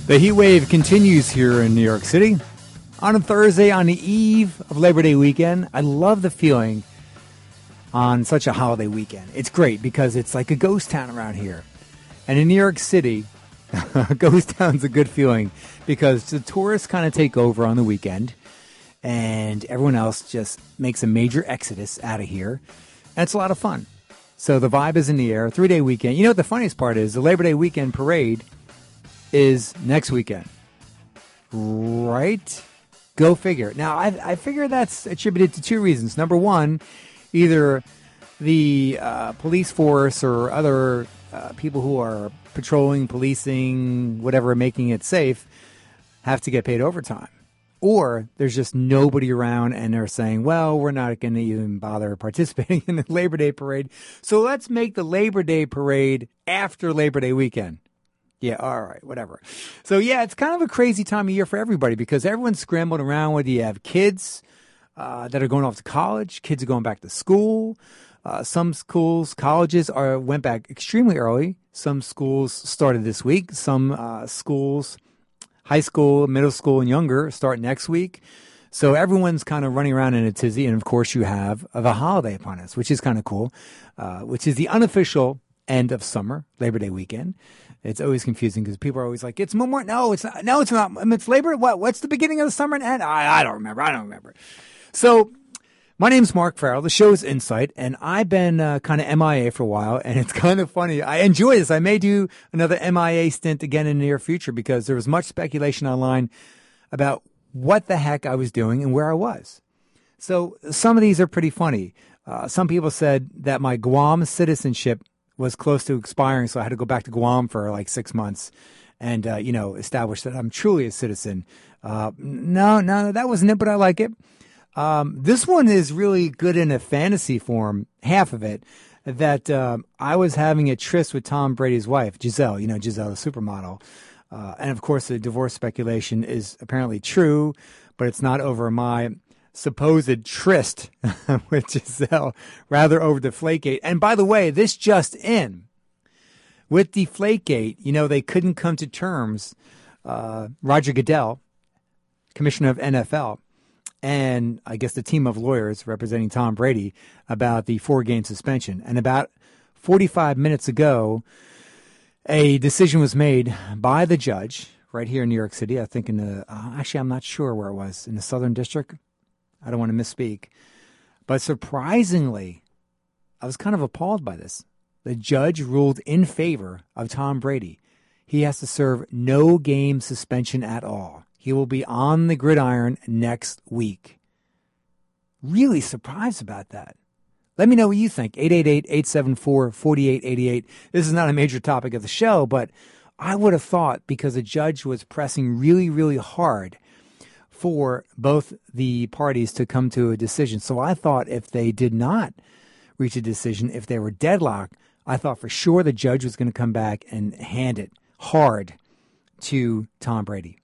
The heat wave continues here in New York City. On a Thursday, on the eve of Labor Day weekend, I love the feeling on such a holiday weekend. It's great because it's like a ghost town around here. And in New York City, ghost town's a good feeling because the tourists kind of take over on the weekend and everyone else just makes a major exodus out of here. And it's a lot of fun. So the vibe is in the air. 3-day weekend. You know what the funniest part is? The Labor Day weekend parade is next weekend. Right? Go figure. Now, I figure that's attributed to two reasons. Number one, either the police force or other people who are patrolling, policing, whatever, making it safe, have to get paid overtime. Or there's just nobody around and they're saying, well, we're not going to even bother participating in the Labor Day parade. So let's make the Labor Day parade after Labor Day weekend. Yeah, all right, whatever. So, yeah, it's kind of a crazy time of year for everybody because everyone's scrambling around, whether you have kids that are going off to college, kids are going back to school. Some schools, colleges went back extremely early. Some schools started this week. Some schools, high school, middle school, and younger, start next week. So everyone's kind of running around in a tizzy. And, of course, you have the holiday upon us, which is kind of cool, which is the unofficial end of summer, Labor Day weekend. It's always confusing because people are always like, it's Memorial. No, it's not. No, it's not. It's Labor. What's the beginning of the summer and end? I don't remember. So my name's Mark Farrell. The show is Insight, and I've been kind of MIA for a while, and it's kind of funny. I enjoy this. I may do another MIA stint again in the near future because there was much speculation online about what the heck I was doing and where I was. So some of these are pretty funny. Some people said that my Guam citizenship was close to expiring, so I had to go back to Guam for like 6 months and, establish that I'm truly a citizen. No, that wasn't it, but I like it. This one is really good in a fantasy form, half of it, that I was having a tryst with Tom Brady's wife, Giselle, Giselle, the supermodel. And, of course, the divorce speculation is apparently true, but it's not over my supposed tryst with Giselle, rather over Deflategate. And by the way, this just in, with Deflategate, they couldn't come to terms. Roger Goodell, commissioner of NFL, and I guess the team of lawyers representing Tom Brady about the 4-game suspension. And about 45 minutes ago, a decision was made by the judge right here in New York City. I think actually, I'm not sure where it was, in the Southern District. I don't want to misspeak. But surprisingly, I was kind of appalled by this. The judge ruled in favor of Tom Brady. He has to serve no game suspension at all. He will be on the gridiron next week. Really surprised about that. Let me know what you think. 888-874-4888. This is not a major topic of the show, but I would have thought because the judge was pressing really, really hard for both the parties to come to a decision. So I thought if they did not reach a decision, if they were deadlocked, I thought for sure the judge was going to come back and hand it hard to Tom Brady.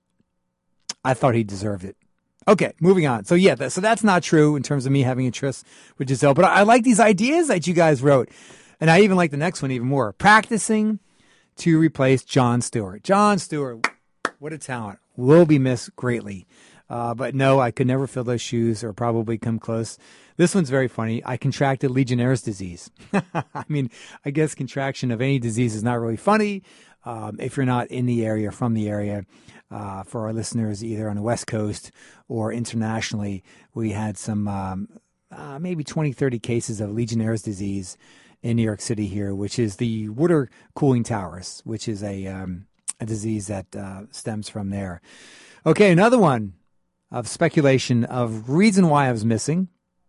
I thought he deserved it. Okay, moving on. So yeah, so that's not true in terms of me having a tryst with Giselle. But I like these ideas that you guys wrote. And I even like the next one even more. Practicing to replace Jon Stewart. Jon Stewart, what a talent. Will be missed greatly. But no, I could never fill those shoes or probably come close. This one's very funny. I contracted Legionnaire's disease. I mean, I guess contraction of any disease is not really funny if you're not in the area, from the area. For our listeners, either on the West Coast or internationally, we had some maybe 20, 30 cases of Legionnaire's disease in New York City here, which is the water cooling towers, which is a disease that stems from there. Okay, another one of speculation of reason why I was missing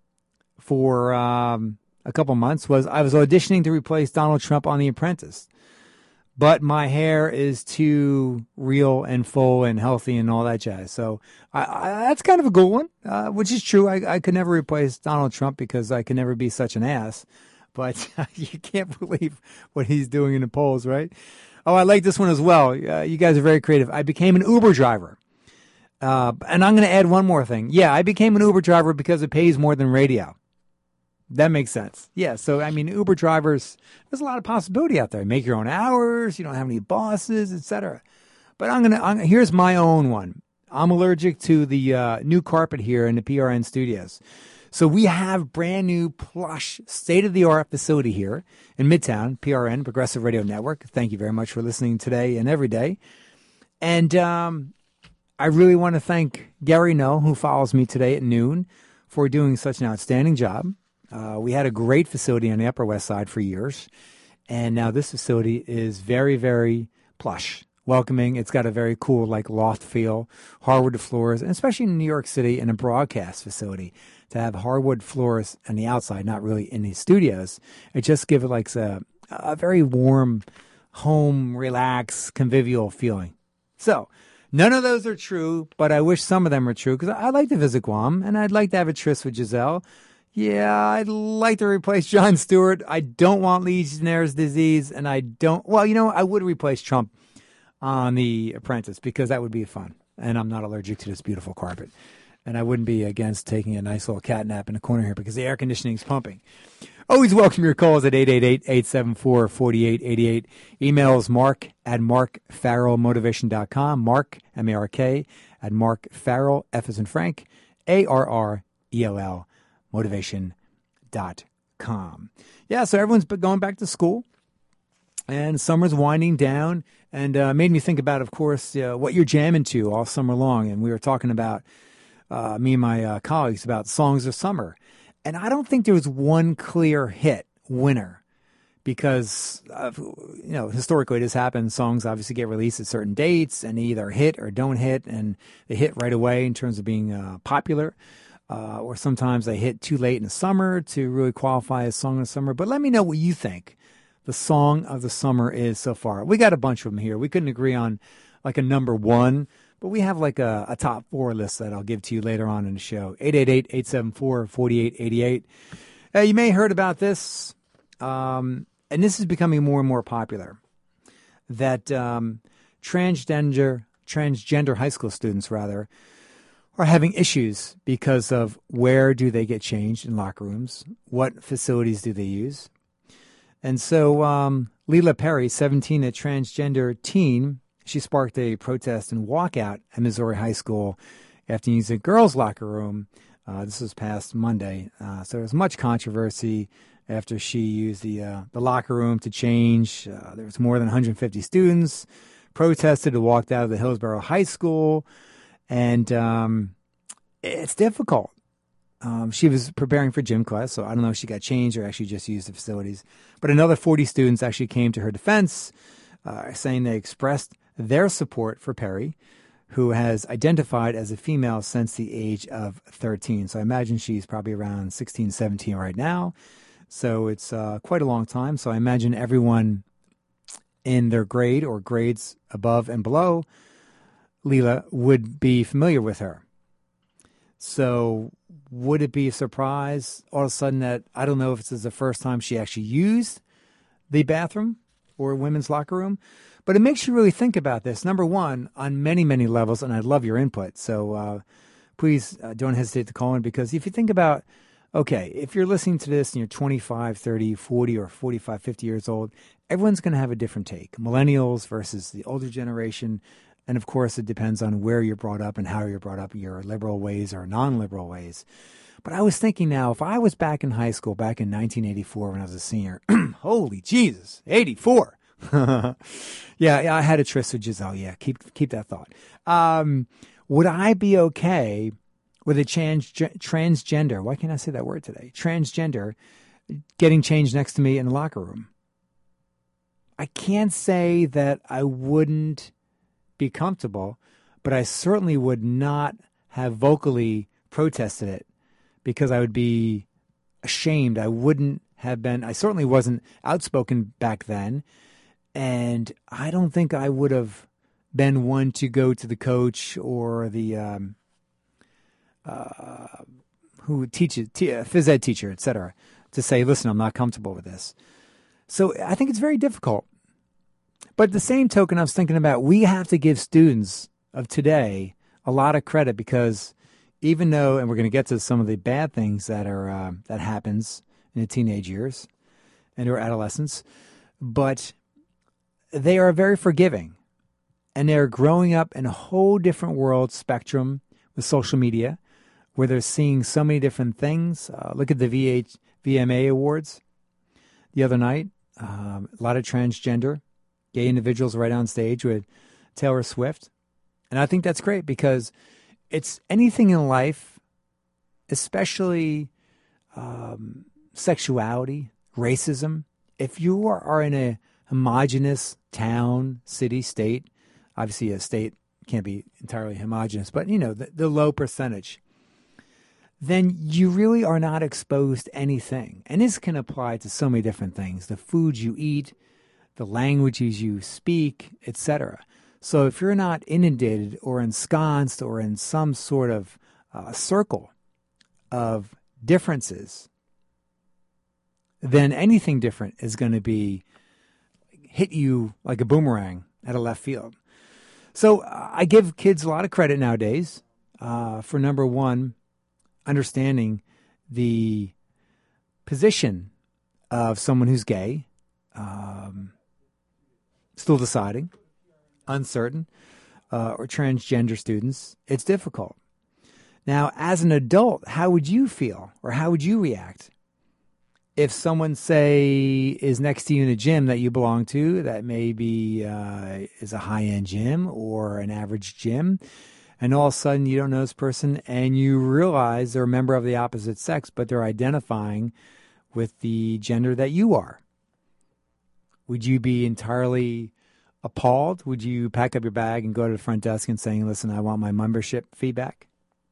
for a couple months was I was auditioning to replace Donald Trump on The Apprentice. But my hair is too real and full and healthy and all that jazz. So that's kind of a good one, which is true. I could never replace Donald Trump because I could never be such an ass. But you can't believe what he's doing in the polls, right? Oh, I like this one as well. You guys are very creative. I became an Uber driver. And I'm going to add one more thing. Yeah, I became an Uber driver because it pays more than radio. That makes sense. Yeah. So, I mean, Uber drivers, there's a lot of possibility out there. You make your own hours. You don't have any bosses, etc. But here's my own one. I'm allergic to the new carpet here in the PRN studios. So we have brand new plush, state-of-the-art facility here in Midtown, PRN, Progressive Radio Network. Thank you very much for listening today and every day. And I really want to thank Gary Null, who follows me today at noon, for doing such an outstanding job. We had a great facility on the Upper West Side for years. And now this facility is very, very plush, welcoming. It's got a very cool, like, loft feel, hardwood floors, and especially in New York City in a broadcast facility, to have hardwood floors on the outside, not really in the studios. It just gives it like a very warm, home, relaxed, convivial feeling. So none of those are true, but I wish some of them were true, because I'd like to visit Guam, and I'd like to have a tryst with Giselle. Yeah, I'd like to replace Jon Stewart. I don't want Legionnaire's disease, and I would replace Trump on The Apprentice, because that would be fun. And I'm not allergic to this beautiful carpet. And I wouldn't be against taking a nice little cat nap in the corner here, because the air conditioning is pumping. Always welcome your calls at 888-874-4888. Emails Mark at markfarrellmotivation.com. Mark, M-A-R-K, at Mark Farrell, F as in Frank, A-R-R-E-L-L, motivation.com. Yeah, so everyone's going back to school, and summer's winding down, and made me think about, of course, what you're jamming to all summer long. And we were talking about, me and my colleagues, about songs of summer. And I don't think there was one clear hit winner, because, historically this happens. Songs obviously get released at certain dates, and they either hit or don't hit, and they hit right away in terms of being popular. Or sometimes they hit too late in the summer to really qualify as song of the summer. But let me know what you think the song of the summer is so far. We got a bunch of them here. We couldn't agree on like a number one, but we have like a top four list that I'll give to you later on in the show. 888-874-4888. You may have heard about this, and this is becoming more and more popular, that transgender high school students, rather, are having issues because of where do they get changed in locker rooms, what facilities do they use. And so Leela Perry, 17, a transgender teen, she sparked a protest and walkout at Missouri High School after using a girls' locker room. This was past Monday. So there was much controversy after she used the locker room to change. There was more than 150 students protested and walked out of the Hillsborough High School. And it's difficult. She was preparing for gym class, so I don't know if she got changed or actually just used the facilities. But another 40 students actually came to her defense, saying they expressed their support for Perry, who has identified as a female since the age of 13. So I imagine she's probably around 16, 17 right now. So it's quite a long time. So I imagine everyone in their grade or grades above and below Leela would be familiar with her. So would it be a surprise all of a sudden that, I don't know if this is the first time she actually used the bathroom or women's locker room, but it makes you really think about this. Number one, on many, many levels, and I'd love your input. So please don't hesitate to call in, because if you think about, okay, if you're listening to this and you're 25, 30, 40, or 45, 50 years old, everyone's going to have a different take. Millennials versus the older generation. And of course, it depends on where you're brought up and how you're brought up, your liberal ways or non-liberal ways. But I was thinking now, if I was back in high school, back in 1984 when I was a senior, holy Jesus, 84. Yeah, I had a tryst with Giselle. Yeah, keep that thought. Would I be okay with a transgender, why can't I say that word today? Transgender getting changed next to me in the locker room? I can't say that I wouldn't be comfortable, but I certainly would not have vocally protested it, because I would be ashamed. I wouldn't have been, I certainly wasn't outspoken back then. And I don't think I would have been one to go to the coach or the who teaches, phys ed teacher, etc., to say, listen, I'm not comfortable with this. So I think it's very difficult. But at the same token, I was thinking about, we have to give students of today a lot of credit, because even though, and we're going to get to some of the bad things that are that happens in the teenage years and or adolescence, but they are very forgiving. And they're growing up in a whole different world spectrum with social media, where they're seeing so many different things. Look at the VMA Awards the other night. A lot of transgender, gay individuals right on stage with Taylor Swift. And I think that's great because it's anything in life, especially sexuality, racism. If you are in a homogenous town, city, state, obviously a state can't be entirely homogenous, but the low percentage, then you really are not exposed to anything. And this can apply to so many different things: the foods you eat, the languages you speak, etc. So if you're not inundated or ensconced or in some sort of circle of differences, then anything different is going to be hit you like a boomerang at a left field. So I give kids a lot of credit nowadays for, number one, understanding the position of someone who's gay, still deciding, uncertain, or transgender students. It's difficult. Now, as an adult, how would you feel or how would you react if someone, say, is next to you in a gym that you belong to that maybe is a high-end gym or an average gym, and all of a sudden you don't know this person and you realize they're a member of the opposite sex, but they're identifying with the gender that you are? Would you be entirely appalled? Would you pack up your bag and go to the front desk and saying, listen, I want my membership fee back?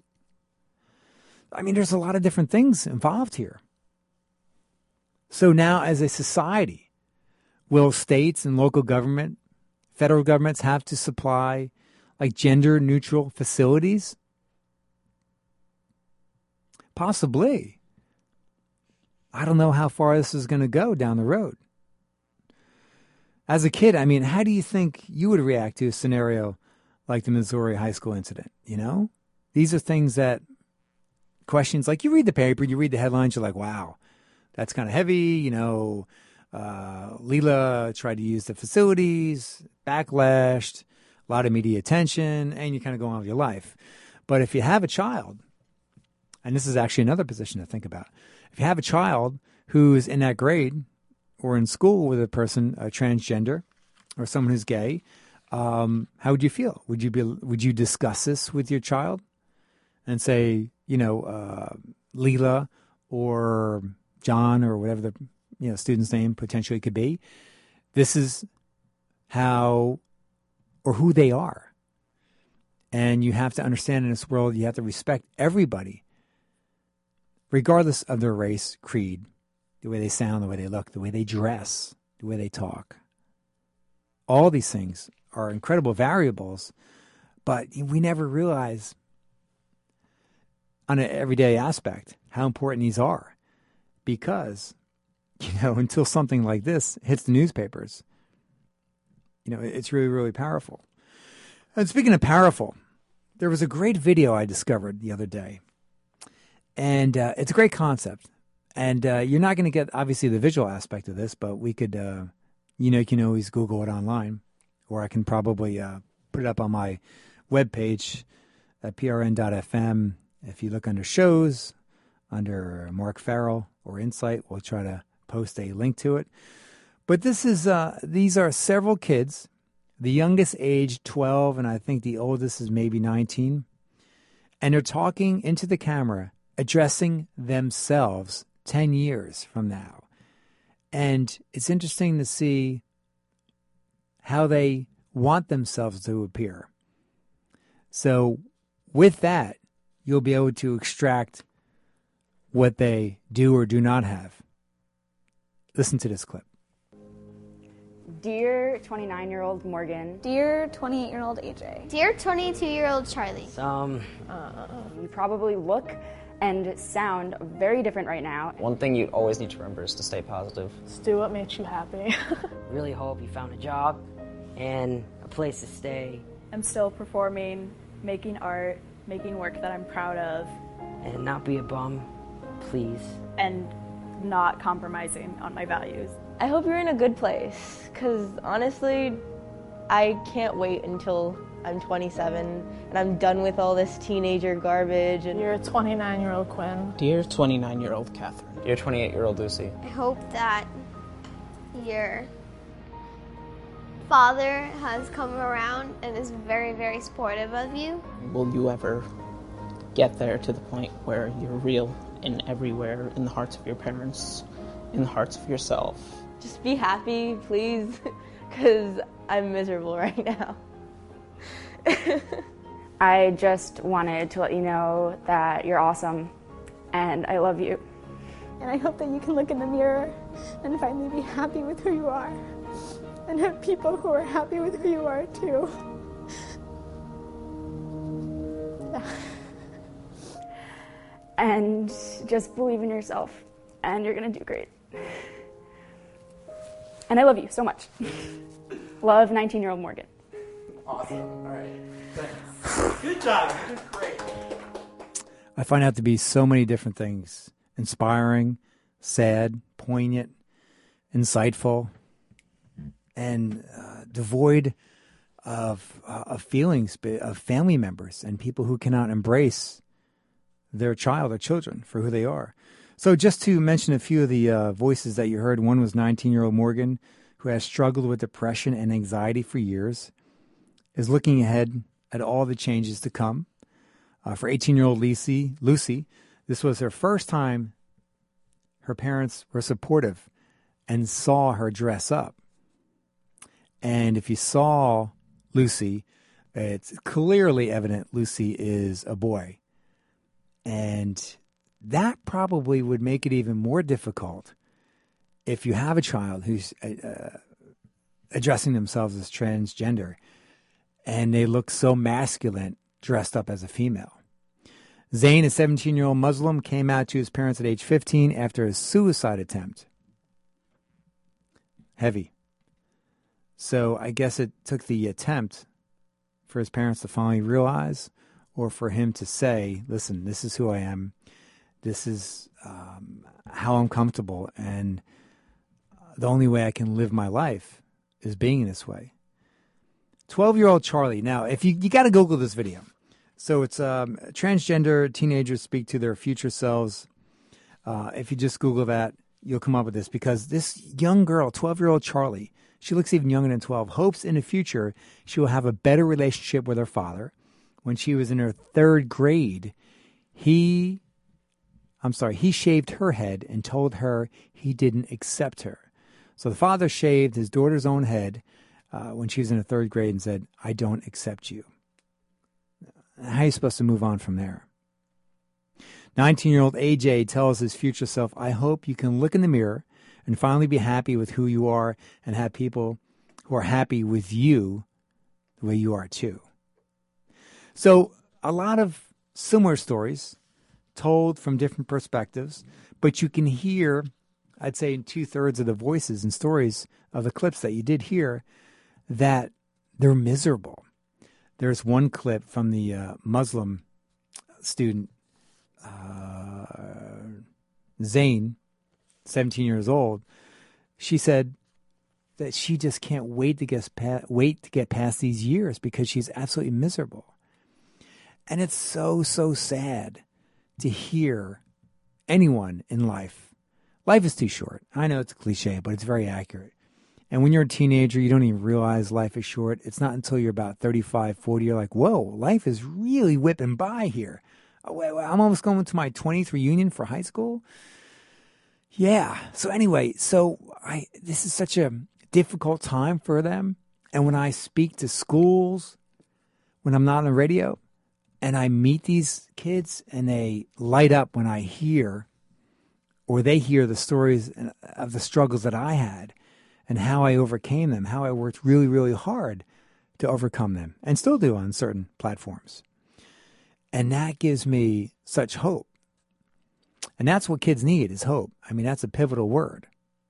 I mean, there's a lot of different things involved here. So now as a society, will states and local government, federal governments have to supply like gender neutral facilities? Possibly. I don't know how far this is going to go down the road. As a kid, I mean, how do you think you would react to a scenario like the Missouri high school incident? These are things that, questions like, you read the paper, you read the headlines, you're like, wow, that's kind of heavy. Leela tried to use the facilities, backlashed, a lot of media attention, and you kind of go on with your life. But if you have a child, and this is actually another position to think about, if you have a child who's in that grade or in school with a person, a transgender, or someone who's gay, how would you feel? Would you discuss this with your child and say, Leela or John or whatever the student's name potentially could be, this is how or who they are. And you have to understand in this world, you have to respect everybody, regardless of their race, creed, the way they sound, the way they look, the way they dress, the way they talk. All these things are incredible variables, but we never realize on an everyday aspect how important these are. Because, until something like this hits the newspapers, it's really, really powerful. And speaking of powerful, there was a great video I discovered the other day. And it's a great concept. And you're not going to get, obviously, the visual aspect of this, but we could, you can always Google it online. Or I can probably put it up on my webpage at prn.fm. If you look under shows, under Mark Farrell or Insight, we'll try to post a link to it. But these are several kids, the youngest age 12, and I think the oldest is maybe 19. And they're talking into the camera, addressing themselves 10 years from now. And it's interesting to see how they want themselves to appear. So with that, you'll be able to extract what they do or do not have. Listen to this clip. Dear 29-year-old Morgan. Dear 28-year-old AJ. Dear 22-year-old Charlie. You probably look and sound very different right now. One thing you always need to remember is to stay positive. Just do what makes you happy. Really hope you found a job and a place to stay. I'm still performing, making art, making work that I'm proud of. And not be a bum, please. And not compromising on my values. I hope you're in a good place, because honestly, I can't wait until I'm 27 and I'm done with all this teenager garbage. And Dear 29-year-old Quinn. Dear 29-year-old Catherine. Dear 28-year-old Lucy. I hope that your father has come around and is very, very supportive of you. Will you ever get there to the point where you're real and everywhere in the hearts of your parents, in the hearts of yourself? just be happy, please, because I'm miserable right now. I just wanted to let you know that you're awesome and I love you. And I hope that you can look in the mirror and finally be happy with who you are and have people who are happy with who you are too. And just believe in yourself and you're gonna do great. And I love you so much. Love, 19-year-old Morgan. Awesome. All right. Thanks. Good job. You did great. I find out to be so many different things: inspiring, sad, poignant, insightful, and devoid of feelings of family members and people who cannot embrace their child or children for who they are. So just to mention a few of the voices that you heard, one was 19-year-old Morgan, who has struggled with depression and anxiety for years, is looking ahead at all the changes to come. For 18-year-old Lucy, this was her first time her parents were supportive and saw her dress up. And if you saw Lucy, it's clearly evident Lucy is a boy. And that probably would make it even more difficult if you have a child who's addressing themselves as transgender and they look so masculine dressed up as a female. Zayn, a 17-year-old Muslim, came out to his parents at age 15 after a suicide attempt. Heavy. So I guess it took the attempt for his parents to finally realize, or for him to say, listen, this is who I am. This is how I'm comfortable. And the only way I can live my life is being this way. 12-year-old Charlie. Now, if you got to Google this video. So it's transgender teenagers speak to their future selves. If you just Google that, you'll come up with this, because this young girl, 12-year-old Charlie, she looks even younger than 12, hopes in the future she will have a better relationship with her father. When she was in her third grade, he shaved her head and told her he didn't accept her. So the father shaved his daughter's own head when she was in the third grade and said, I don't accept you. How are you supposed to move on from there? 19-year-old AJ tells his future self, I hope you can look in the mirror and finally be happy with who you are and have people who are happy with you the way you are too. So a lot of similar stories told from different perspectives, but you can hear, I'd say in 2/3 of the voices and stories of the clips that you did hear, that they're miserable. There's one clip from the Muslim student, Zayn, 17 years old. She said that she just can't wait to get past these years because she's absolutely miserable. And it's so, so sad to hear anyone in life. Life is too short. I know it's a cliche, but it's very accurate. And when you're a teenager, you don't even realize life is short. It's not until you're about 35, 40, you're like, whoa, life is really whipping by here. Oh, wait, I'm almost going to my 20th reunion for high school. Yeah. So anyway, this is such a difficult time for them. And when I speak to schools, when I'm not on the radio, and I meet these kids and they light up when I hear, or they hear the stories of the struggles that I had and how I overcame them, how I worked really, really hard to overcome them and still do on certain platforms. And that gives me such hope. And that's what kids need, is hope. I mean, that's a pivotal word.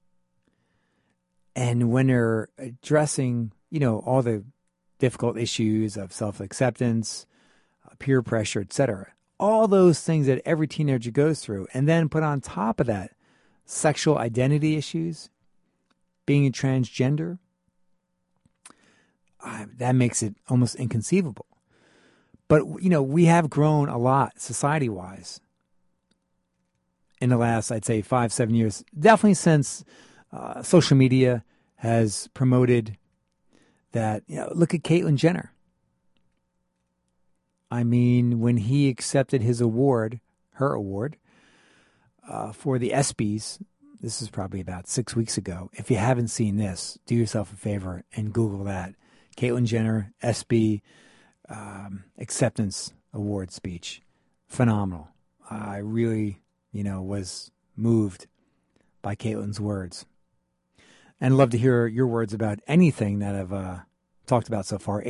And when they're addressing, all the difficult issues of self-acceptance, peer pressure, etc., all those things that every teenager goes through, and then put on top of that sexual identity issues, being a transgender, that makes it almost inconceivable. But, we have grown a lot society-wise in the last, I'd say, 5-7 years. Definitely since social media has promoted that. Look at Caitlyn Jenner. I mean, when he accepted her award for the ESPYs, this is probably about 6 weeks ago. If you haven't seen this, do yourself a favor and Google that. Caitlyn Jenner, ESPY acceptance award speech. Phenomenal. I really, was moved by Caitlyn's words. And love to hear your words about anything that I've talked about so far.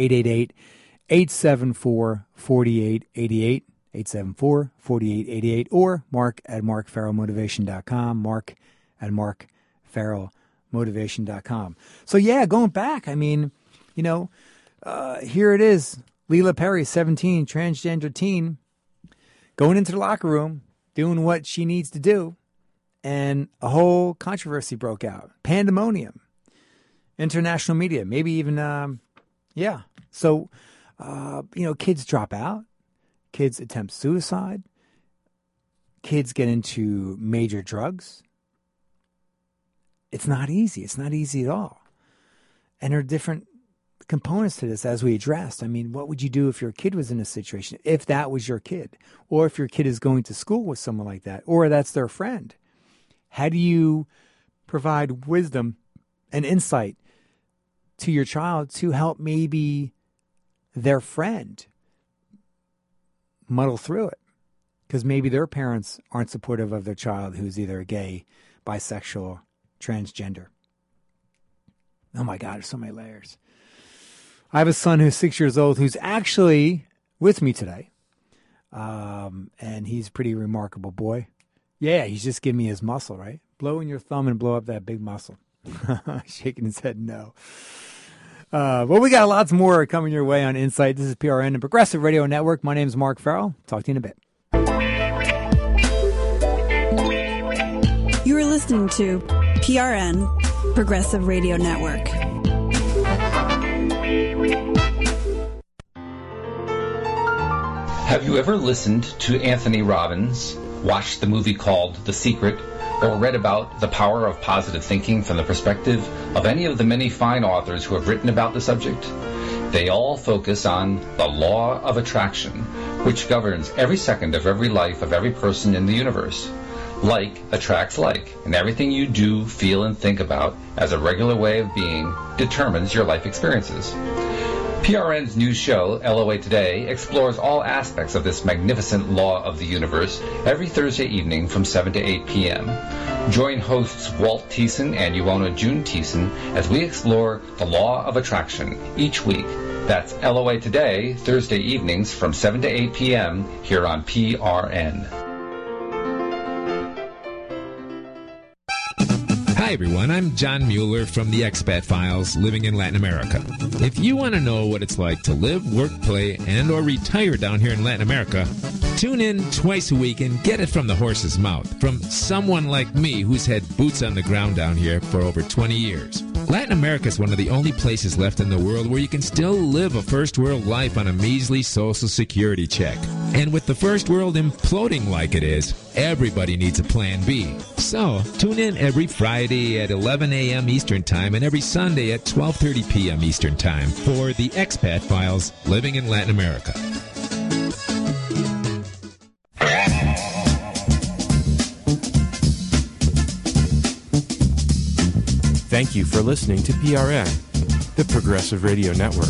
888-874-4888, 874-4888, or Mark at markfarrellmotivation.com, Mark at markfarrellmotivation.com. So, yeah, going back, I mean, here it is. Leela Perry, 17, transgender teen, going into the locker room, doing what she needs to do, and a whole controversy broke out. Pandemonium. International media, maybe even, So, kids drop out. Kids attempt suicide. Kids get into major drugs. It's not easy. It's not easy at all. And there are different components to this as we addressed. I mean, what would you do if your kid was in a situation, if that was your kid, or if your kid is going to school with someone like that, or that's their friend? How do you provide wisdom and insight to your child to help maybe their friend muddle through it? Because maybe their parents aren't supportive of their child who's either gay, bisexual, transgender. Oh my God, there's so many layers. I have a son who's 6 years old who's actually with me today. And he's a pretty remarkable boy. Yeah, he's just giving me his muscle, right? Blow in your thumb and blow up that big muscle. Shaking his head no. Well, we got lots more coming your way on Insight. This is PRN and Progressive Radio Network. My name is Mark Farrell. Talk to you in a bit. You are listening to PRN, Progressive Radio Network. Have you ever listened to Anthony Robbins, watched the movie called The Secret, or read about the power of positive thinking from the perspective of any of the many fine authors who have written about the subject? They all focus on the law of attraction, which governs every second of every life of every person in the universe. Like attracts like, and everything you do, feel, and think about as a regular way of being determines your life experiences. PRN's new show, LOA Today, explores all aspects of this magnificent law of the universe every Thursday evening from 7 to 8 p.m. Join hosts Walt Thiessen and Ioana June Thiessen as we explore the law of attraction each week. That's LOA Today, Thursday evenings from 7 to 8 p.m. here on PRN. Hi everyone, I'm John Mueller from the Expat Files, living in Latin America. If you want to know what it's like to live, work, play, and or retire down here in Latin America, tune in twice a week and get it from the horse's mouth, from someone like me who's had boots on the ground down here for over 20 years. Latin America is one of the only places left in the world where you can still live a first world life on a measly social security check. And with the first world imploding like it is, everybody needs a plan B. So, tune in every Friday at 11 a.m. Eastern Time and every Sunday at 12:30 p.m. Eastern Time for the Expat Files, Living in Latin America. Thank you for listening to PRN, the Progressive Radio Network.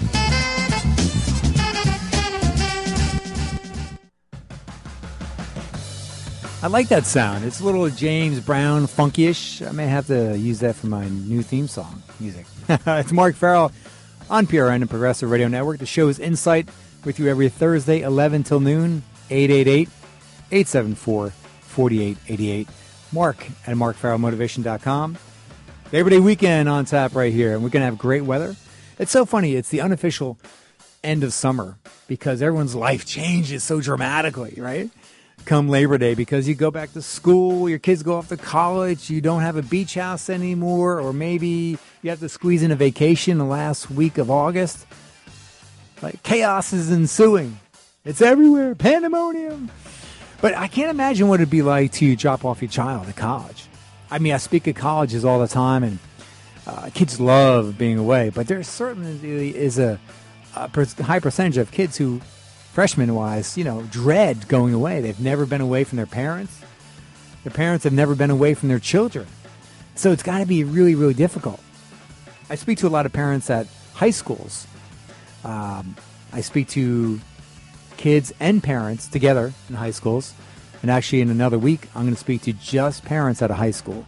I like that sound. It's a little James Brown funky-ish. I may have to use that for my new theme song music. It's Mark Farrell on PRN and Progressive Radio Network. The show is Insight with you every Thursday, 11 till noon, 888-874-4888. Mark at markfarrellmotivation.com. Labor Day weekend on tap right here, and we're going to have great weather. It's so funny. It's the unofficial end of summer because everyone's life changes so dramatically, right? come Labor Day, because you go back to school, your kids go off to college, you don't have a beach house anymore, or maybe you have to squeeze in a vacation the last week of August. Like, chaos is ensuing. It's everywhere. Pandemonium. But I can't imagine what it'd be like to drop off your child at college. I mean, I speak at colleges all the time, and kids love being away. But there certainly is a high percentage of kids who, freshman-wise, dread going away. They've never been away from their parents. Their parents have never been away from their children. So it's got to be really, really difficult. I speak to a lot of parents at high schools. I speak to kids and parents together in high schools. And actually, in another week, I'm going to speak to just parents at a high school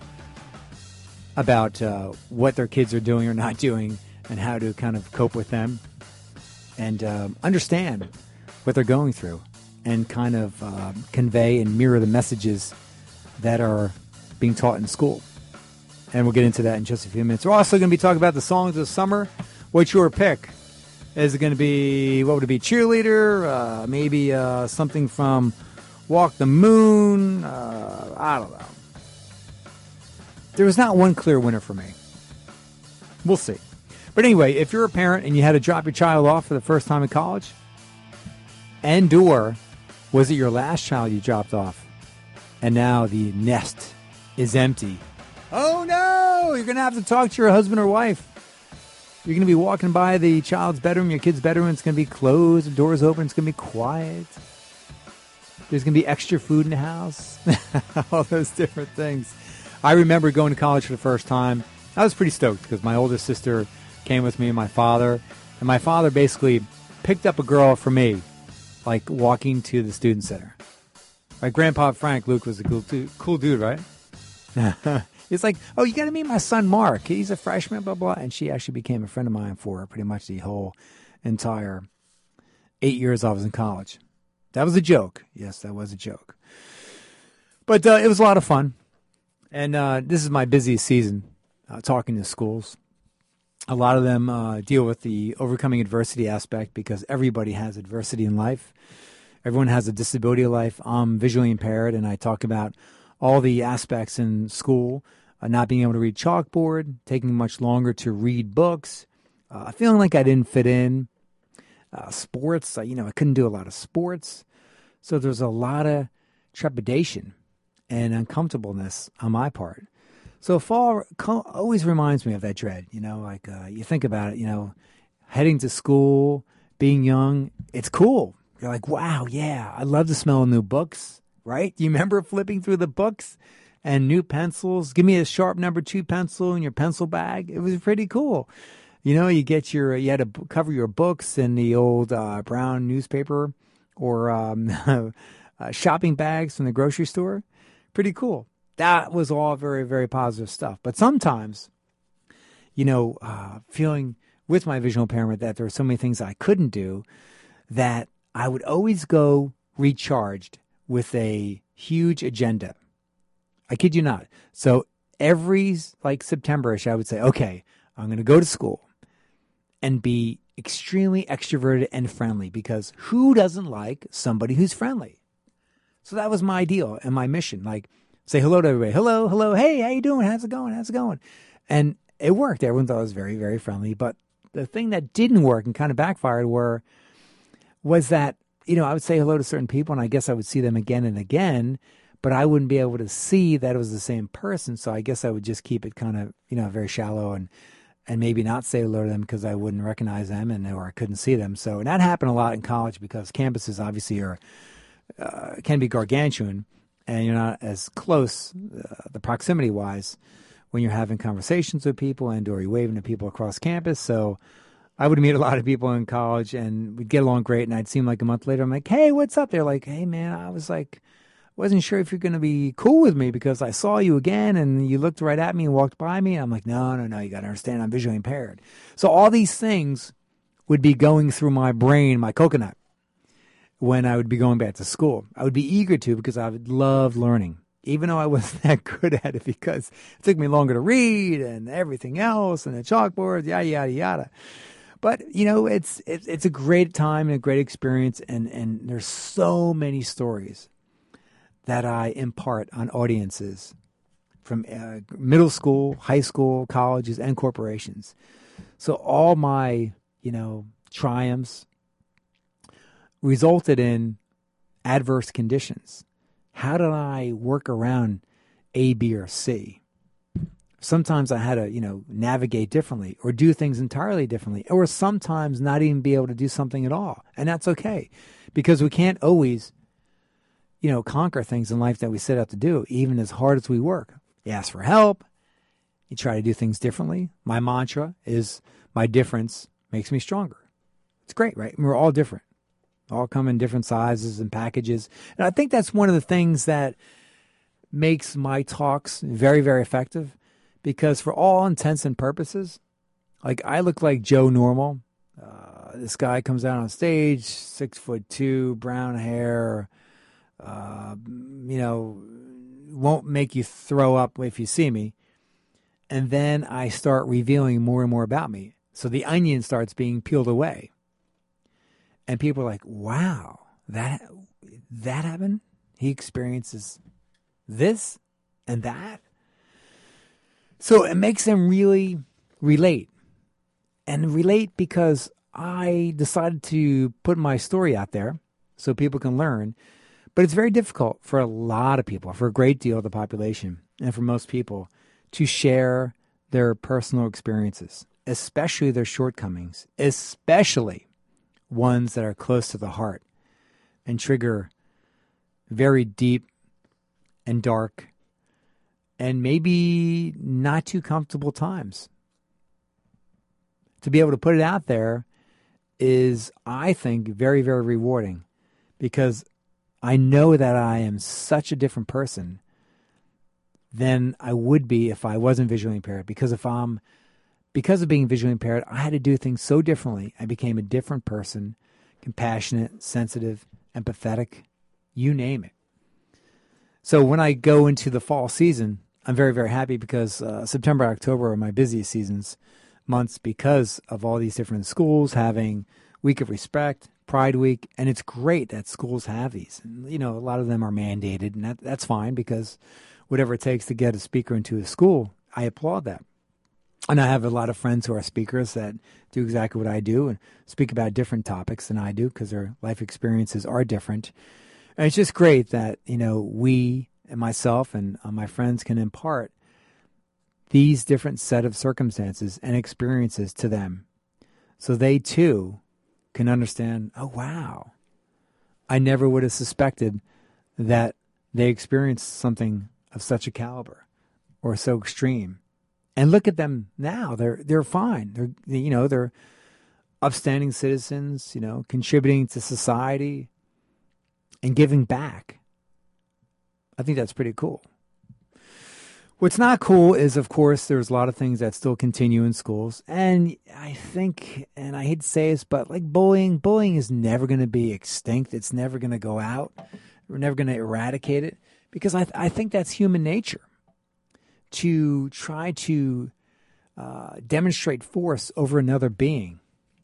about what their kids are doing or not doing and how to kind of cope with them and understand what they're going through and kind of convey and mirror the messages that are being taught in school. And we'll get into that in just a few minutes. We're also going to be talking about the songs of the summer. What's your pick? Is it going to be, what would it be, Cheerleader? Maybe something from Walk the Moon? I don't know. There was not one clear winner for me. We'll see. But anyway, if you're a parent and you had to drop your child off for the first time in college, and/or was it your last child you dropped off, and now the nest is empty? Oh no! You're going to have to talk to your husband or wife. You're going to be walking by the child's bedroom, your kid's bedroom, and it's going to be closed, the door's open, it's going to be quiet. There's going to be extra food in the house. All those different things. I remember going to college for the first time. I was pretty stoked because my older sister came with me and my father. And my father basically picked up a girl for me, like walking to the student center. My grandpa Frank Luke was a cool dude, right? It's like, oh, you got to meet my son Mark. He's a freshman, blah, blah. And she actually became a friend of mine for pretty much the whole entire 8 years I was in college. That was a joke. Yes, that was a joke. But it was a lot of fun. And this is my busiest season talking to schools. A lot of them deal with the overcoming adversity aspect because everybody has adversity in life. Everyone has a disability in life. I'm visually impaired, and I talk about all the aspects in school, not being able to read chalkboard, taking much longer to read books, feeling like I didn't fit in. Sports, I couldn't do a lot of sports. So there's a lot of trepidation and uncomfortableness on my part. So fall always reminds me of that dread, you think about it, heading to school, being young, it's cool. You're like, wow, yeah, I love the smell of new books, right? You remember flipping through the books and new pencils? Give me a sharp number 2 pencil in your pencil bag. It was pretty cool. You had to cover your books in the old brown newspaper or shopping bags from the grocery store. Pretty cool. That was all very, very positive stuff. But sometimes, feeling with my visual impairment that there were so many things I couldn't do that I would always go recharged with a huge agenda. I kid you not. So every September-ish, I would say, okay, I'm going to go to school and be extremely extroverted and friendly because who doesn't like somebody who's friendly? So that was my ideal and my mission. Say hello to everybody. Hello. Hey, how you doing? How's it going? And it worked. Everyone thought I was very, very friendly. But the thing that didn't work and kind of backfired was that, I would say hello to certain people and I guess I would see them again and again, but I wouldn't be able to see that it was the same person. So I guess I would just keep it kind of, very shallow and maybe not say hello to them because I wouldn't recognize them or I couldn't see them. So, and that happened a lot in college because campuses obviously can be gargantuan and you're not as close, the proximity wise, when you're having conversations with people or you're waving to people across campus. So I would meet a lot of people in college and we'd get along great. And I'd see them like a month later. I'm like, hey, what's up? They're like, hey man, wasn't sure if you're going to be cool with me because I saw you again and you looked right at me and walked by me. I'm like, no, you got to understand I'm visually impaired. So all these things would be going through my brain, my coconut, when I would be going back to school. I would be eager to because I would love learning, even though I wasn't that good at it because it took me longer to read and everything else and the chalkboard, yada, yada, yada. But, it's a great time and a great experience and there's so many stories that I impart on audiences from middle school, high school, colleges, and corporations. So all my, triumphs resulted in adverse conditions. How did I work around A, B, or C? Sometimes I had to, navigate differently or do things entirely differently, or sometimes not even be able to do something at all. And that's okay, because we can't always, conquer things in life that we set out to do, even as hard as we work. You ask for help. You try to do things differently. My mantra is my difference makes me stronger. It's great, right? We're all different. All come in different sizes and packages. And I think that's one of the things that makes my talks very, very effective, because for all intents and purposes, like I look like Joe Normal. This guy comes out on stage, 6'2", brown hair, won't make you throw up if you see me. And then I start revealing more and more about me. So the onion starts being peeled away. And people are like, wow, that happened? He experiences this and that? So it makes them really relate. And relate because I decided to put my story out there so people can learn. But it's very difficult for a lot of people, for a great deal of the population, and for most people, to share their personal experiences, especially their shortcomings, especially ones that are close to the heart and trigger very deep and dark and maybe not too comfortable times. To be able to put it out there is, I think, very, very rewarding, because I know that I am such a different person than I would be if I wasn't visually impaired. Because because of being visually impaired, I had to do things so differently. I became a different person, compassionate, sensitive, empathetic, you name it. So when I go into the fall season, I'm very, very happy, because September, October are my busiest months, because of all these different schools having Week of Respect, Pride Week, and it's great that schools have these. And, a lot of them are mandated, and that's fine, because whatever it takes to get a speaker into a school, I applaud that. And I have a lot of friends who are speakers that do exactly what I do and speak about different topics than I do, because their life experiences are different. And it's just great that, we and myself and my friends can impart these different set of circumstances and experiences to them, so they too can understand, oh, wow, I never would have suspected that they experienced something of such a caliber or so extreme. And look at them now. They're fine. They're upstanding citizens, contributing to society and giving back. I think that's pretty cool. What's not cool is, of course, there's a lot of things that still continue in schools. And I think, and I hate to say this, but like bullying is never going to be extinct. It's never going to go out. We're never going to eradicate it, because I think that's human nature, to try to demonstrate force over another being.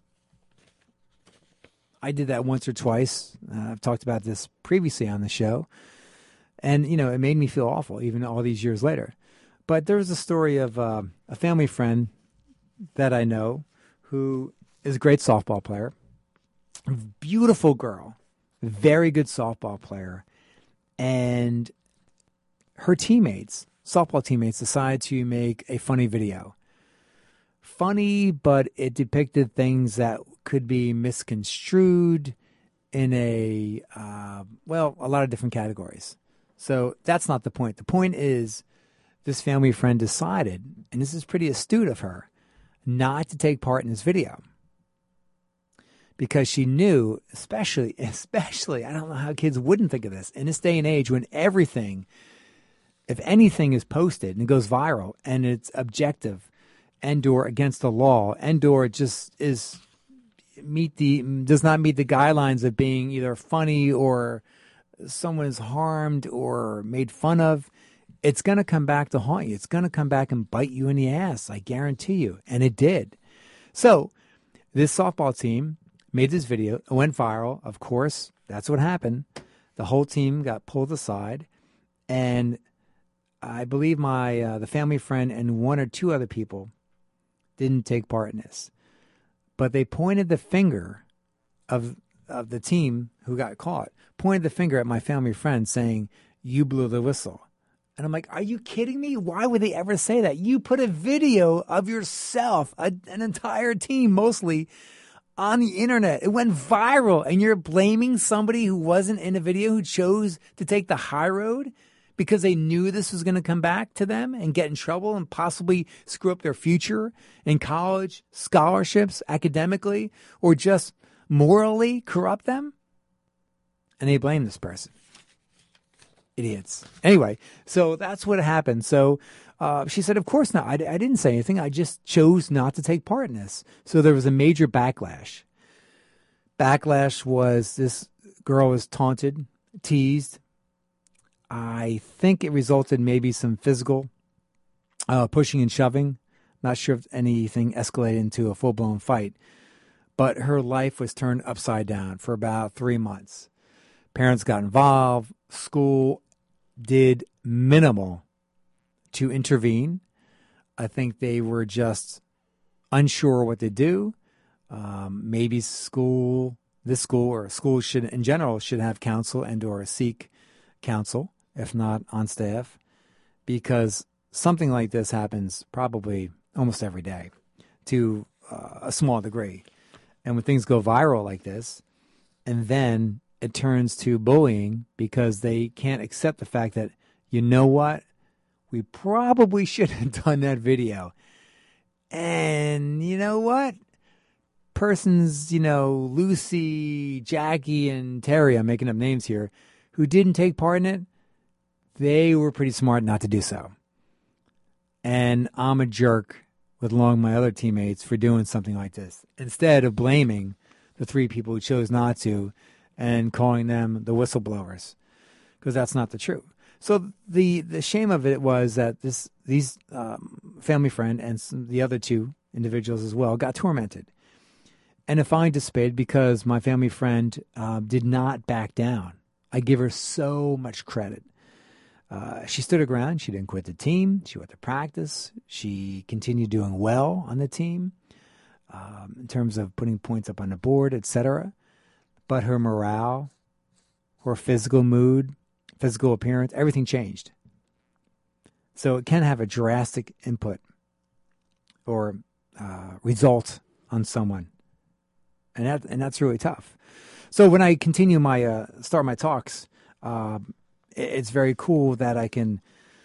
I did that once or twice. I've talked about this previously on the show. And, it made me feel awful, even all these years later. But there was a story of a family friend that I know who is a great softball player. Beautiful girl. Very good softball player. And her softball teammates, decided to make a funny video. Funny, but it depicted things that could be misconstrued in a lot of different categories. So that's not the point. The point is, this family friend decided, and this is pretty astute of her, not to take part in this video. Because she knew, especially, I don't know how kids wouldn't think of this, in this day and age when everything, if anything is posted and it goes viral and it's objective and or against the law and or just does not meet the guidelines of being either funny or someone is harmed or made fun of, it's going to come back to haunt you. It's going to come back and bite you in the ass, I guarantee you. And it did. So this softball team made this video. It went viral. Of course, that's what happened. The whole team got pulled aside. And I believe the family friend and one or two other people didn't take part in this. But they pointed the finger of the team who got caught, pointed the finger at my family friend saying, "You blew the whistle." And I'm like, are you kidding me? Why would they ever say that? You put a video of yourself, an entire team mostly, on the internet. It went viral, and you're blaming somebody who wasn't in a video, who chose to take the high road because they knew this was going to come back to them and get in trouble and possibly screw up their future in college, scholarships, academically, or just morally corrupt them. And they blame this person. Idiots. Anyway, so that's what happened. So she said, of course not. I didn't say anything. I just chose not to take part in this. So there was a major backlash. Backlash was this girl was taunted, teased. I think it resulted in maybe some physical pushing and shoving. Not sure if anything escalated into a full-blown fight. But her life was turned upside down for about 3 months. Parents got involved. School did minimal to intervene. I think they were just unsure what to do. Maybe this school or schools should, in general, should have counsel and or seek counsel, if not on staff, because something like this happens probably almost every day to a small degree. And when things go viral like this, and then it turns to bullying because they can't accept the fact that, you know what, we probably should have done that video. And you know what? Persons, Lucy, Jackie, and Terry, I'm making up names here, who didn't take part in it, they were pretty smart not to do so. And I'm a jerk with along my other teammates for doing something like this, instead of blaming the 3 people who chose not to and calling them the whistleblowers, because that's not the truth. So the shame of it was that these family friend and the other 2 individuals as well got tormented. And if I dissipated because my family friend did not back down. I give her so much credit. She stood her ground. She didn't quit the team. She went to practice. She continued doing well on the team in terms of putting points up on the board, etc. But her morale, her physical mood, physical appearance, everything changed. So it can have a drastic input or result on someone. And that's really tough. So when I continue start my talks, it's very cool that I can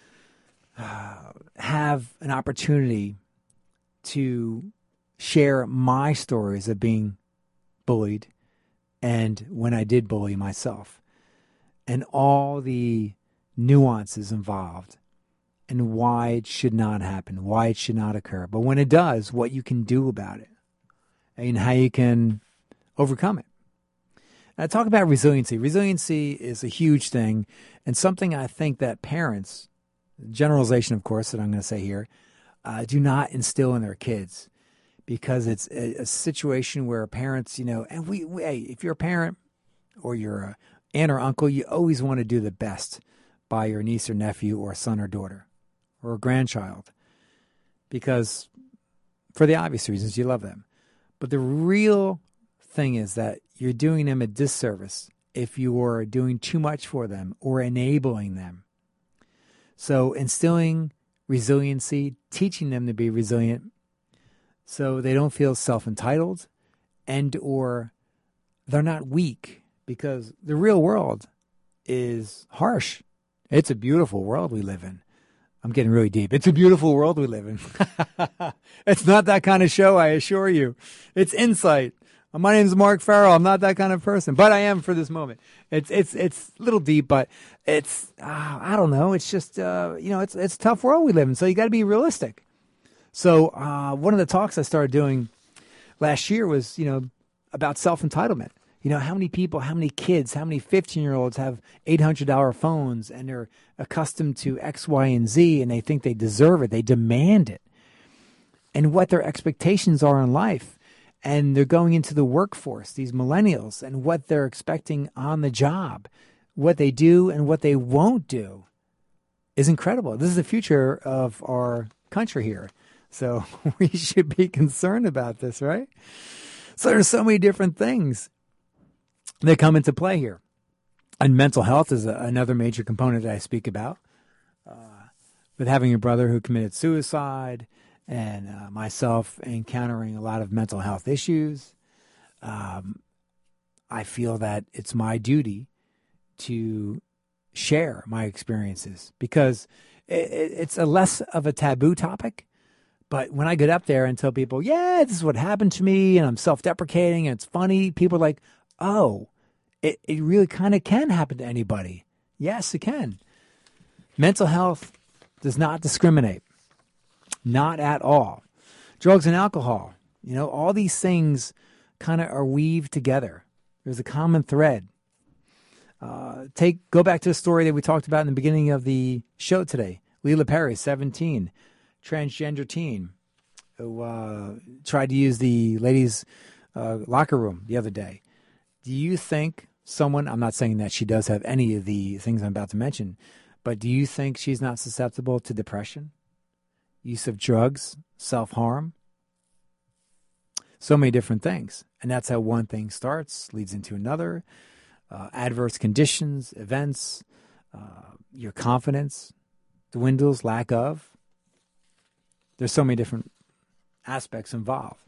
have an opportunity to share my stories of being bullied and when I did bully myself and all the nuances involved and why it should not happen, why it should not occur. But when it does, what you can do about it and how you can overcome it. I talk about resiliency. Resiliency is a huge thing and something I think that parents, generalization, of course, that I'm going to say here, do not instill in their kids because it's a situation where parents, and hey, if you're a parent or you're an aunt or uncle, you always want to do the best by your niece or nephew or son or daughter or a grandchild because for the obvious reasons you love them. But the real thing is that you're doing them a disservice if you are doing too much for them or enabling them. So instilling resiliency, teaching them to be resilient so they don't feel self-entitled and or they're not weak because the real world is harsh. It's a beautiful world we live in. I'm getting really deep. It's a beautiful world we live in. It's not that kind of show, I assure you. It's insight. My name is Mark Farrell. I'm not that kind of person, but I am for this moment. It's a little deep, but it's I don't know. It's just it's a tough world we live in. So you got to be realistic. So one of the talks I started doing last year was about self-entitlement. How many people, how many kids, how many 15-year-olds have $800 phones and they're accustomed to X, Y, and Z, and they think they deserve it. They demand it, and what their expectations are in life. And they're going into the workforce, these millennials, and what they're expecting on the job, what they do and what they won't do. is incredible. This is the future of our country here. So we should be concerned about this, right? So there's so many different things that come into play here. And mental health is another major component that I speak about. With having a brother who committed suicide and myself encountering a lot of mental health issues, I feel that it's my duty to share my experiences because it's a less of a taboo topic. But when I get up there and tell people, yeah, this is what happened to me and I'm self-deprecating and it's funny, people are like, oh, it really kind of can happen to anybody. Yes, it can. Mental health does not discriminate. Not at all. Drugs and alcohol, all these things kind of are weaved together. There's a common thread. Go back to the story that we talked about in the beginning of the show today. Leela Perry, 17, transgender teen, who tried to use the ladies' locker room the other day. Do you think I'm not saying that she does have any of the things I'm about to mention, but do you think she's not susceptible to depression, use of drugs, self-harm? So many different things. And that's how one thing starts, leads into another. Adverse conditions, events, your confidence dwindles, lack of. There's so many different aspects involved.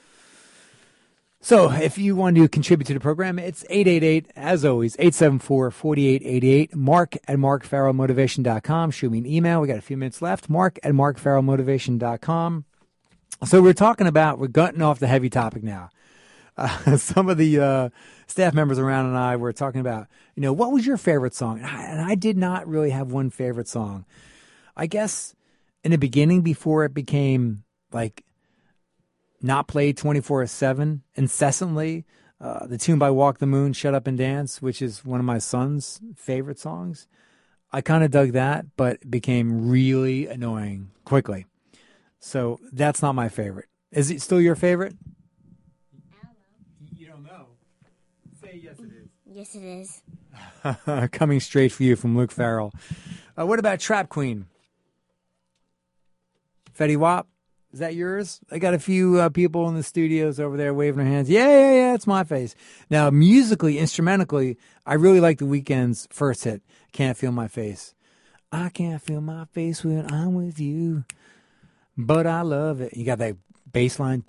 So if you want to contribute to the program, it's 888, as always, 874-4888, mark@markfarrellmotivation.com. Shoot me an email. We got a few minutes left, mark@markfarrellmotivation.com. So we're gutting off the heavy topic now. Some of the staff members around and I were talking about, what was your favorite song? And I did not really have one favorite song. I guess in the beginning, before it became like not played 24/7 incessantly, the tune by Walk the Moon, Shut Up and Dance, which is one of my son's favorite songs. I kind of dug that, but it became really annoying quickly. So that's not my favorite. Is it still your favorite? You don't know. Say yes it is. Yes it is. Coming straight for you from Luke Farrell. What about Trap Queen? Fetty Wap? Is that yours? I got a few people in the studios over there waving their hands. Yeah, it's my face. Now, musically, instrumentally, I really like The Weeknd's first hit, Can't Feel My Face. I can't feel my face when I'm with you, but I love it. You got that bass line.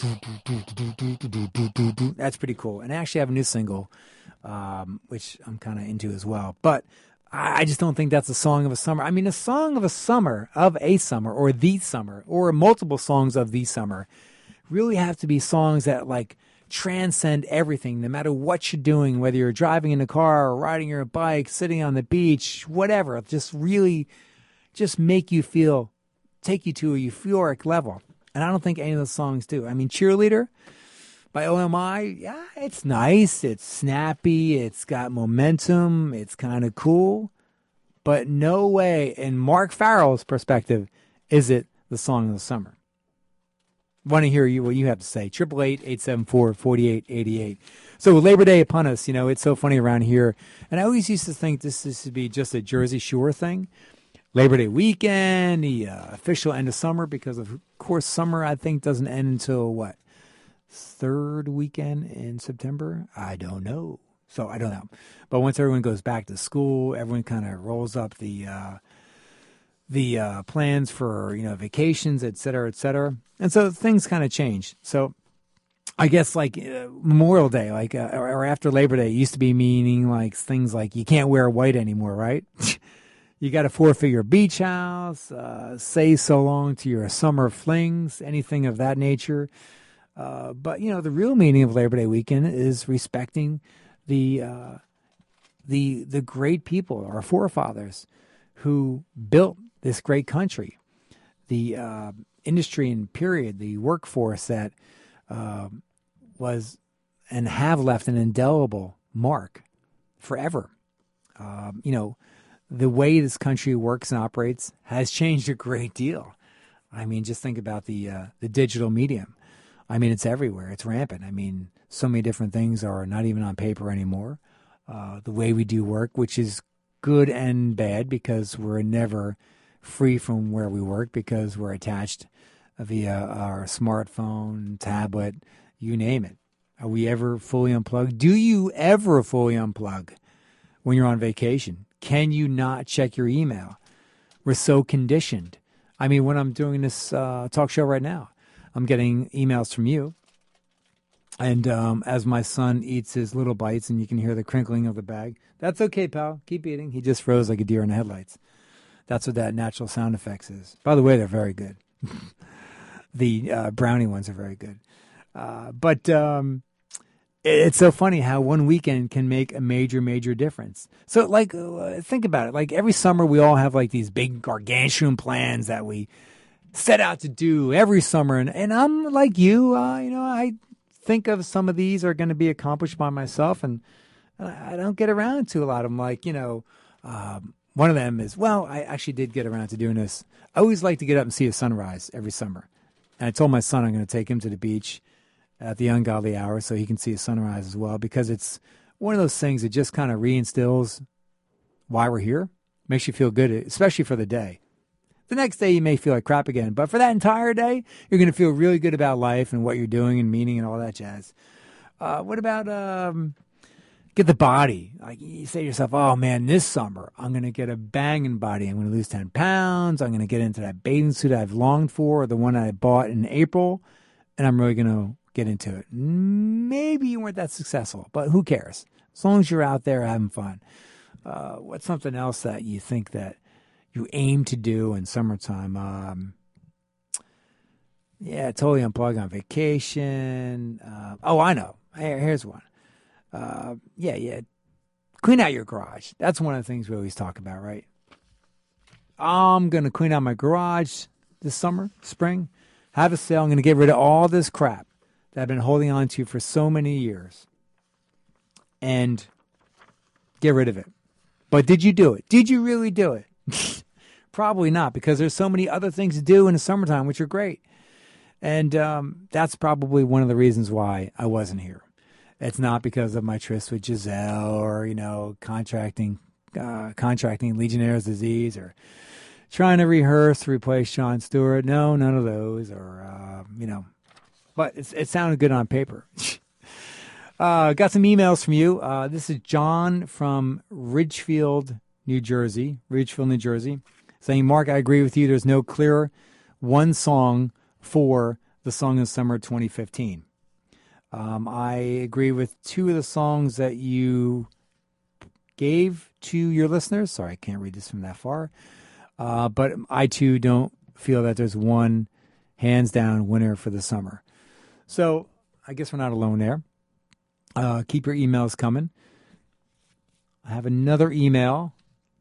That's pretty cool. And I actually have a new single, which I'm kind of into as well. But I just don't think that's a song of a summer. I mean, a song of a summer, or the summer, or multiple songs of the summer really have to be songs that like transcend everything, no matter what you're doing, whether you're driving in a car or riding your bike, sitting on the beach, whatever. Just really just make you take you to a euphoric level. And I don't think any of those songs do. I mean, Cheerleader by OMI, yeah, it's nice, it's snappy, it's got momentum, it's kind of cool, but no way, in Mark Farrell's perspective, is it the song of the summer. Want to hear what you have to say. 888-874-4888. So Labor Day upon us, it's so funny around here, and I always used to think this would be just a Jersey Shore thing. Labor Day weekend, the official end of summer, because of course summer I think doesn't end until what? Third weekend in September? I don't know. So I don't know. But once everyone goes back to school, everyone kind of rolls up the plans for, vacations, et cetera, et cetera. And so things kind of change. So I guess like Memorial Day, or after Labor Day, used to be meaning like things like you can't wear white anymore, right? You got to forfeit your beach house, say so long to your summer flings, anything of that nature. But the real meaning of Labor Day weekend is respecting the great people, our forefathers, who built this great country, the industry and period, the workforce that was and have left an indelible mark forever. The way this country works and operates has changed a great deal. I mean, just think about the digital medium. I mean, it's everywhere. It's rampant. I mean, so many different things are not even on paper anymore. The way we do work, which is good and bad because we're never free from where we work because we're attached via our smartphone, tablet, you name it. Are we ever fully unplugged? Do you ever fully unplug when you're on vacation? Can you not check your email? We're so conditioned. I mean, when I'm doing this talk show right now, I'm getting emails from you. And as my son eats his little bites and you can hear the crinkling of the bag, that's okay, pal. Keep eating. He just froze like a deer in the headlights. That's what that natural sound effects is. By the way, they're very good. The brownie ones are very good. But it's so funny how one weekend can make a major, major difference. So, like, think about it. Like, every summer we all have, like, these big gargantuan plans that we set out to do every summer. And I'm like you, I think of some of these are going to be accomplished by myself, and I don't get around to a lot of them. Like, one of them is, well, I actually did get around to doing this. I always like to get up and see a sunrise every summer. And I told my son I'm going to take him to the beach at the ungodly hour so he can see a sunrise as well, because it's one of those things that just kind of reinstills why we're here. Makes you feel good, especially for the day. The next day you may feel like crap again, but for that entire day, you're going to feel really good about life and what you're doing and meaning and all that jazz. What about get the body? Like, you say to yourself, oh man, this summer I'm going to get a banging body. I'm going to lose 10 pounds. I'm going to get into that bathing suit I've longed for, or the one I bought in April, and I'm really going to get into it. Maybe you weren't that successful, but who cares? As long as you're out there having fun. What's something else that you think that you aim to do in summertime? Totally unplug on vacation. I know. Here's one. Clean out your garage. That's one of the things we always talk about, right? I'm going to clean out my garage this summer, spring, have a sale. I'm going to get rid of all this crap that I've been holding on to for so many years and get rid of it. But did you do it? Did you really do it? Probably not, because there's so many other things to do in the summertime, which are great. And that's probably one of the reasons why I wasn't here. It's not because of my tryst with Giselle or, contracting Legionnaire's disease or trying to rehearse to replace Jon Stewart. No, none of those. Or, but it sounded good on paper. Got some emails from you. This is John from Ridgefield, New Jersey, saying, Mark, I agree with you. There's no clear one song for the Song of Summer 2015. I agree with two of the songs that you gave to your listeners. Sorry, I can't read this from that far. But I, too, don't feel that there's one hands-down winner for the summer. So I guess we're not alone there. Keep your emails coming. I have another email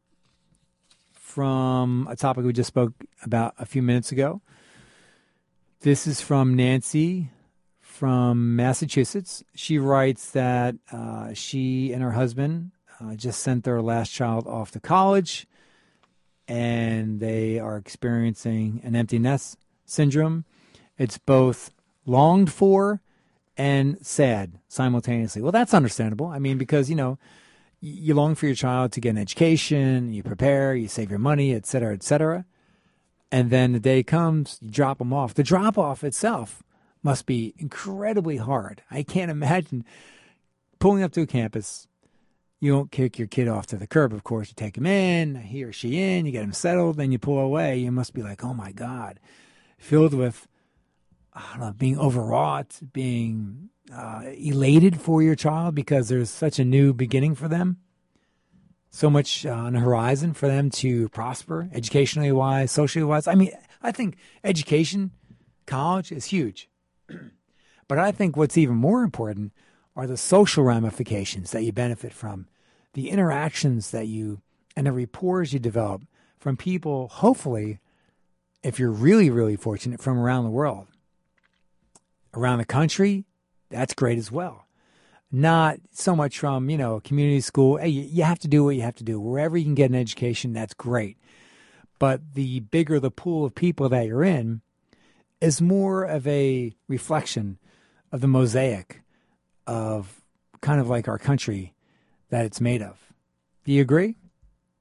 from a topic we just spoke about a few minutes ago. This is from Nancy from Massachusetts. She writes that she and her husband just sent their last child off to college, and they are experiencing an empty nest syndrome. It's both longed for and sad simultaneously. Well, that's understandable. I mean, because, you long for your child to get an education, you prepare, you save your money, et cetera, et cetera. And then the day comes, you drop them off. The drop-off itself must be incredibly hard. I can't imagine pulling up to a campus. You don't kick your kid off to the curb, of course. You take him in, he or she in, you get him settled, then you pull away. You must be like, oh, my God, filled with, being overwrought, being elated for your child because there's such a new beginning for them. So much on the horizon for them to prosper, educationally wise, socially wise. I mean, I think education, college is huge. But I think what's even more important are the social ramifications that you benefit from, the interactions that you, and the rapport you develop from people, hopefully, if you're really, really fortunate, from around the world. Around the country, that's great as well. Not so much from, a community school. Hey, you have to do what you have to do. Wherever you can get an education, that's great. But the bigger the pool of people that you're in is more of a reflection of the mosaic of kind of like our country that it's made of. Do you agree?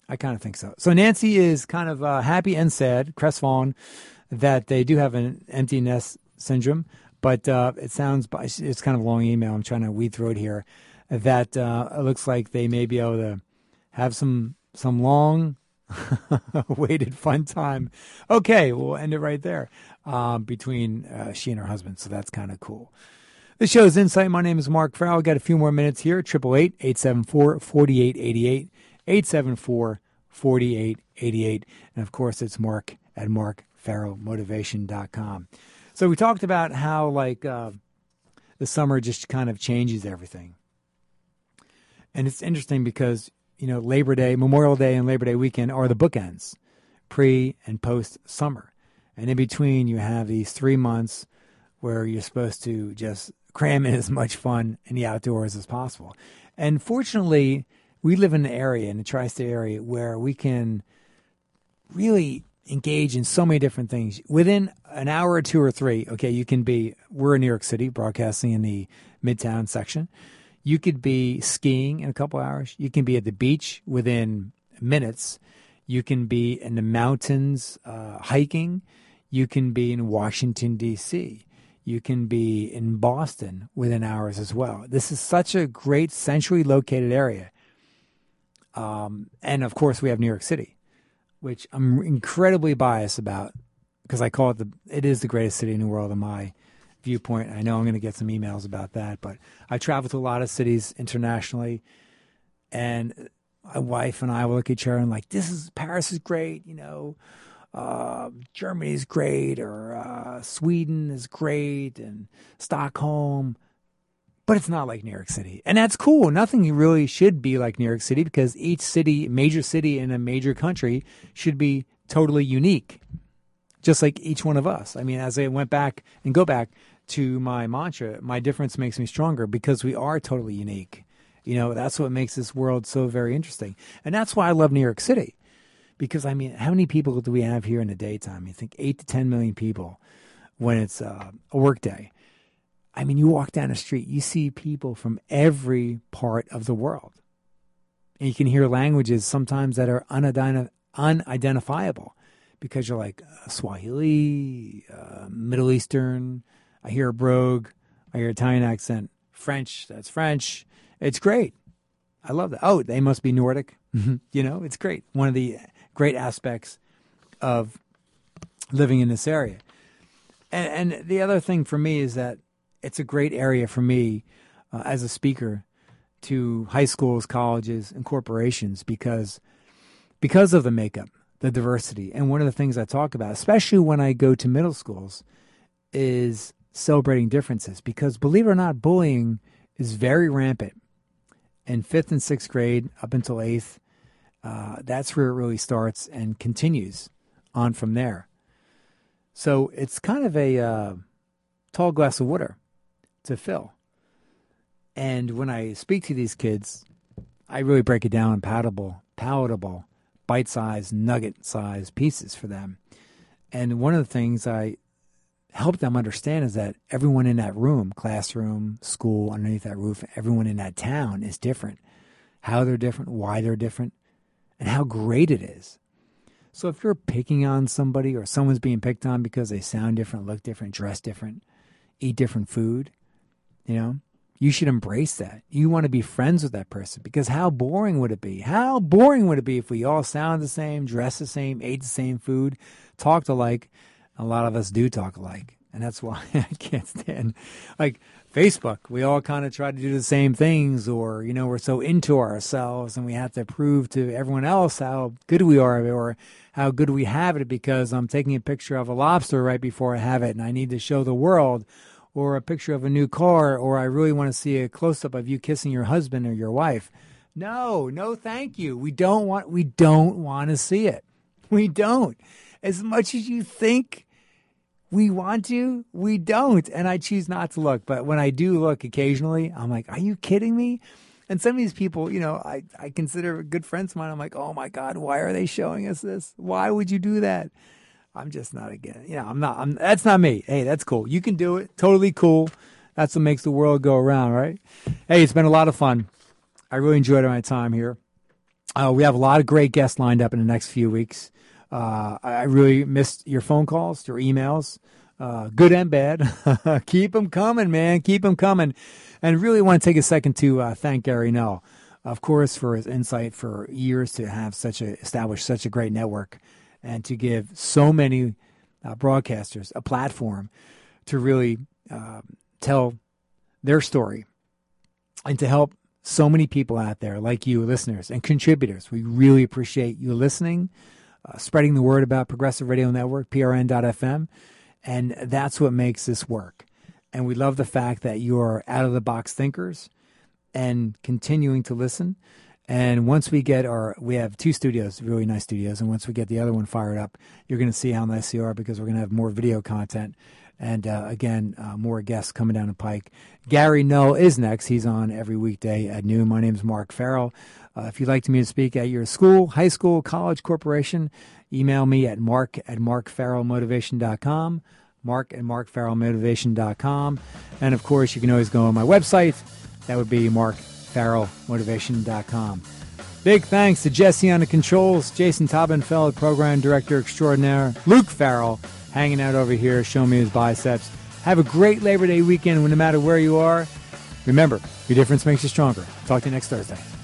I kind of think so. So Nancy is kind of happy and sad, crestfallen, that they do have an empty nest syndrome. But it sounds, it's kind of a long email. I'm trying to weed through it here. That it looks like they may be able to have some long awaited fun time. Okay, we'll end it right there between she and her husband. So that's kind of cool. The show's Insight. My name is Mark Farrell. We've got a few more minutes here. 888-874-4888. 874-4888. And of course, it's Mark at markfarrellmotivation.com. So we talked about how like the summer just kind of changes everything. And it's interesting because, you know, Labor Day, Memorial Day and Labor Day weekend are the bookends, pre and post summer. And in between, you have these 3 months where you're supposed to just cram in as much fun in the outdoors as possible. And fortunately, we live in an area, in the tri-state area, where we can really engage in so many different things. Within an hour or two or three, okay, you can be, we're in New York City, broadcasting in the Midtown section. You could be skiing in a couple hours. You can be at the beach within minutes. You can be in the mountains hiking. You can be in Washington, D.C. You can be in Boston within hours as well. This is such a great centrally located area. And, of course, we have New York City, which I'm incredibly biased about because I call it it is the greatest city in the world in my viewpoint. I know I'm going to get some emails about that, but I travel to a lot of cities internationally, and my wife and I will look at each other and like, Paris is great, you know, Germany is great, or Sweden is great, and Stockholm, but it's not like New York City. And that's cool. Nothing really should be like New York City because each city, major city in a major country should be totally unique, just like each one of us. I mean, as I went back and go back to my mantra, my difference makes me stronger because we are totally unique. You know, that's what makes this world so very interesting. And that's why I love New York City. Because, I mean, how many people do we have here in the daytime? You think 8 to 10 million people when it's a work day. I mean, you walk down the street, you see people from every part of the world. And you can hear languages sometimes that are unidentifiable because you're like Swahili, Middle Eastern. I hear a brogue. I hear Italian accent. French, that's French. It's great. I love that. Oh, they must be Nordic. You know, it's great. One of the great aspects of living in this area. And the other thing for me is that it's a great area for me as a speaker to high schools, colleges, and corporations because of the makeup, the diversity. And one of the things I talk about, especially when I go to middle schools, is celebrating differences. Because believe it or not, bullying is very rampant. In 5th and 6th grade up until 8th, that's where it really starts and continues on from there. So it's kind of a tall glass of water to fill. And when I speak to these kids, I really break it down in palatable, bite-sized, nugget-sized pieces for them. And one of the things I help them understand is that everyone in that room, classroom, school, underneath that roof, everyone in that town is different. How they're different, why they're different, and how great it is. So if you're picking on somebody or someone's being picked on because they sound different, look different, dress different, eat different food, you know, you should embrace that. You want to be friends with that person because how boring would it be? How boring would it be if we all sound the same, dress the same, ate the same food, talked alike? A lot of us do talk alike. And that's why I can't stand, like, Facebook. We all kind of try to do the same things, or, you know, we're so into ourselves and we have to prove to everyone else how good we are or how good we have it because I'm taking a picture of a lobster right before I have it and I need to show the world, or a picture of a new car, or I really want to see a close-up of you kissing your husband or your wife. No, thank you. We don't want to see it. We don't. As much as you think we want to, we don't. And I choose not to look. But when I do look occasionally, I'm like, are you kidding me? And some of these people, you know, I consider good friends of mine. I'm like, oh my God, why are they showing us this? Why would you do that? I'm just not again. You know, that's not me. Hey, that's cool. You can do it. Totally cool. That's what makes the world go around, right? Hey, it's been a lot of fun. I really enjoyed my time here. We have a lot of great guests lined up in the next few weeks. I really missed your phone calls, your emails, good and bad. Keep them coming, man. Keep them coming. And really want to take a second to thank Gary Null, of course, for his insight for years to have establish such a great network and to give so many broadcasters a platform to really tell their story and to help so many people out there like you, listeners and contributors. We really appreciate you listening, spreading the word about Progressive Radio Network, PRN.FM, and that's what makes this work. And we love the fact that you are out-of-the-box thinkers and continuing to listen. And once we get we have 2 studios, really nice studios, and once we get the other one fired up, you're going to see how nice they are because we're going to have more video content. And again, more guests coming down the pike. Gary Null is next. He's on every weekday at noon. My name is Mark Farrell. If you'd like me to speak at your school, high school, college, corporation, email me at mark@markfarrellmotivation.com, mark@markfarrellmotivation.com. And, of course, you can always go on my website. That would be markfarrellmotivation.com. Big thanks to Jesse on the controls, Jason Taubenfeld, program director extraordinaire, Luke Farrell, hanging out over here, showing me his biceps. Have a great Labor Day weekend no matter where you are. Remember, your difference makes you stronger. Talk to you next Thursday.